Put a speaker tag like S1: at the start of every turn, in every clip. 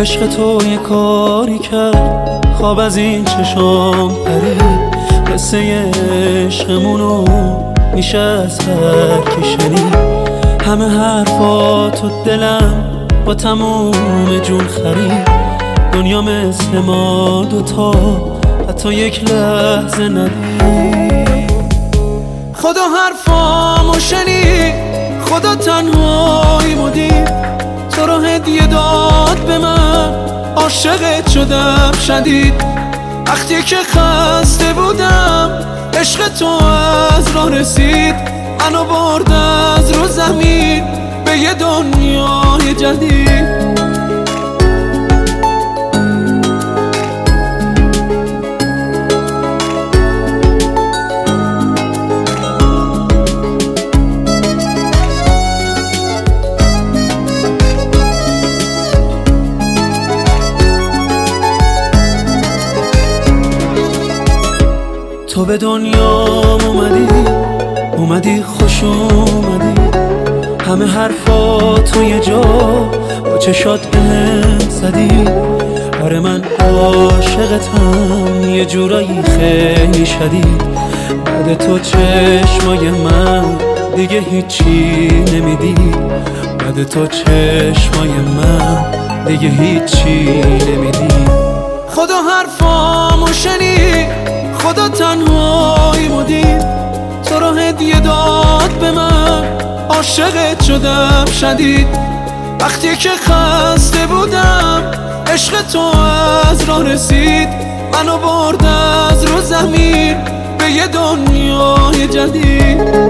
S1: عشق تو یه کاری کرد، خواب از این چشام پرید. قصه عشقمونو میشه از هر کی شنید. همه حرفاتو دلم با تموم جون خرید. دنیا مثل ما دوتا حتی یک لحظه ندید. خدا حرفامو شنید، خدا تنهاییمو دید. تو رو هدیه داد به من، عاشقت شدم شدید. وقتی که خسته بودم عشق تو از راه رسید. منو برد از رو زمین به یه دنیای جدید. تو به دنیام اومدی خوش اومدی. همه حرفاتو یه جا با چشات بهم زدی. آره من عاشقتم یه جورایی خیلی شدید. بعد تو چشمای من دیگه هیچی نمیدید. بعد تو چشمای من دیگه هیچی نمیدید. خدا حرفامو شنید، خدا تنهاییمو دید. تو رو هدیه داد به من، عاشقت شدم شدید. وقتی که خسته بودم عشق تو از راه رسید. منو برد از رو زمین به یه دنیای جدید.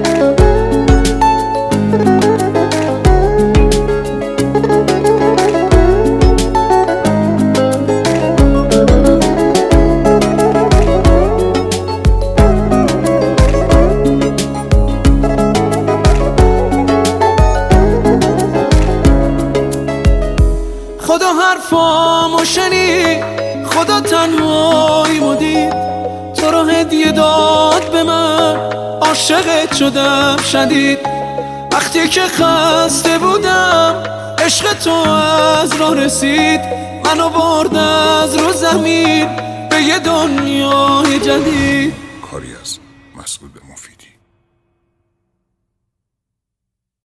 S1: خدا حرفامو شنید، خدا تنهاییمو دید. تو رو هدیه داد به من، عاشقت شدم شدید. وقتی که خسته بودم عشق تو از راه رسید. منو برد از رو زمین به یه دنیای جدید.
S2: کاری از مسعود مفیدی.